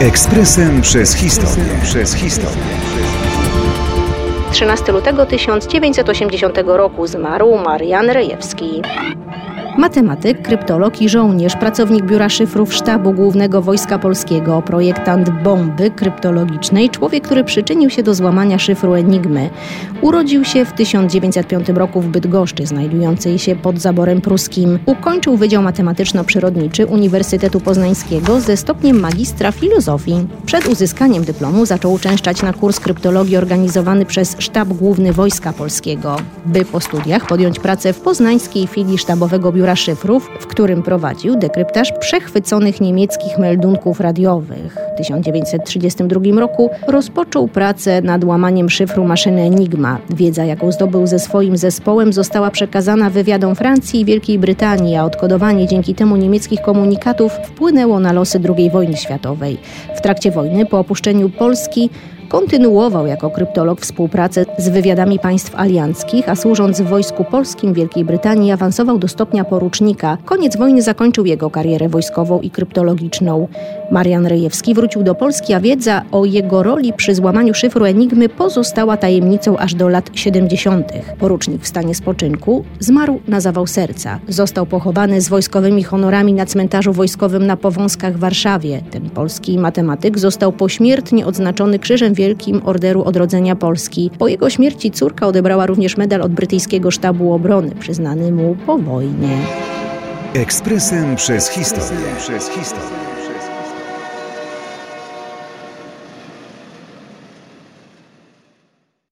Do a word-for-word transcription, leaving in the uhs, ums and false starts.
Ekspresem przez historię. Przez historię. trzynastego lutego tysiąc dziewięćset osiemdziesiątego roku zmarł Marian Rejewski. Matematyk, kryptolog i żołnierz, pracownik Biura Szyfrów Sztabu Głównego Wojska Polskiego, projektant bomby kryptologicznej, człowiek, który przyczynił się do złamania szyfru Enigmy. Urodził się w tysiąc dziewięćset piątym roku w Bydgoszczy, znajdującej się pod zaborem pruskim. Ukończył Wydział Matematyczno-Przyrodniczy Uniwersytetu Poznańskiego ze stopniem magistra filozofii. Przed uzyskaniem dyplomu zaczął uczęszczać na kurs kryptologii organizowany przez Sztab Główny Wojska Polskiego, by po studiach podjąć pracę w poznańskiej filii Sztabowego Biura Szyfrów, w którym prowadził dekryptaż przechwyconych niemieckich meldunków radiowych. W tysiąc dziewięćset trzydziestym drugim roku rozpoczął pracę nad łamaniem szyfru maszyny Enigma. Wiedza, jaką zdobył ze swoim zespołem, została przekazana wywiadom Francji i Wielkiej Brytanii, a odkodowanie dzięki temu niemieckich komunikatów wpłynęło na losy drugiej wojny światowej. W trakcie wojny, po opuszczeniu Polski, kontynuował jako kryptolog współpracę z wywiadami państw alianckich, a służąc w Wojsku Polskim Wielkiej Brytanii awansował do stopnia porucznika. Koniec wojny zakończył jego karierę wojskową i kryptologiczną. Marian Rejewski wrócił do Polski, a wiedza o jego roli przy złamaniu szyfru Enigmy pozostała tajemnicą aż do lat siedemdziesiątych. Porucznik w stanie spoczynku zmarł na zawał serca. Został pochowany z wojskowymi honorami na cmentarzu wojskowym na Powązkach w Warszawie. Ten polski matematyk został pośmiertnie odznaczony Krzyżem Wielkim Orderu Odrodzenia Polski. Po jego śmierci córka odebrała również medal od brytyjskiego Sztabu Obrony, przyznany mu po wojnie. Ekspresem przez historię. Przez historię.